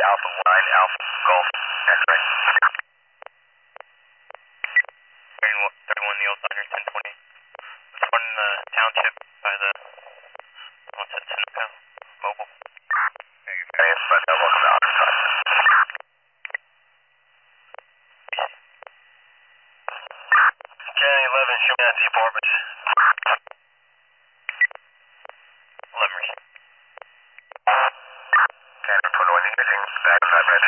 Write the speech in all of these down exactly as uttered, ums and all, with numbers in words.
Alpha one, Alpha Golf, X-ray. thirty-one Neil Diner, ten twenty. It's one in the township by the, what's that, Sunoco? Mobile. Hey, it's front double, welcome to Oxford. County eleven, show me out the apartments. Lemers. County twenty-one, imaging, back five red.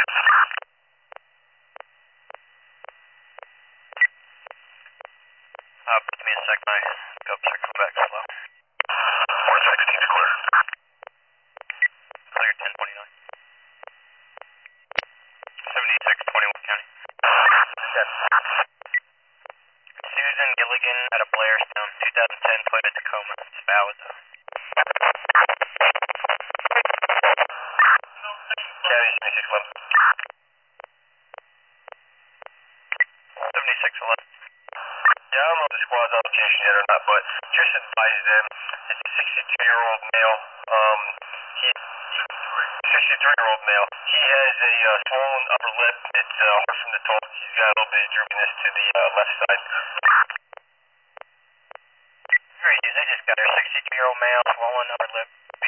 Uh, give me a sec, my scopes are coming back slow. four sixteen clear. Clear, ten twenty-nine. seventy-six twenty-one County. Yes. Susan Gilligan out of Blairstown, two thousand ten Toyota Tacoma. It's valid though. County seventy-six eleven. seventy-six eleven. Yeah, I don't know if the squad's obligation yet or not, but just advise them. It's a sixty-two-year-old male. Um, he, sixty-three-year-old male. He has a uh, swollen upper lip. It's uh, hard for him to talk. He's got a little bit of droopiness to the uh, left side. Great, they just got her sixty-two-year-old male, swollen upper lip.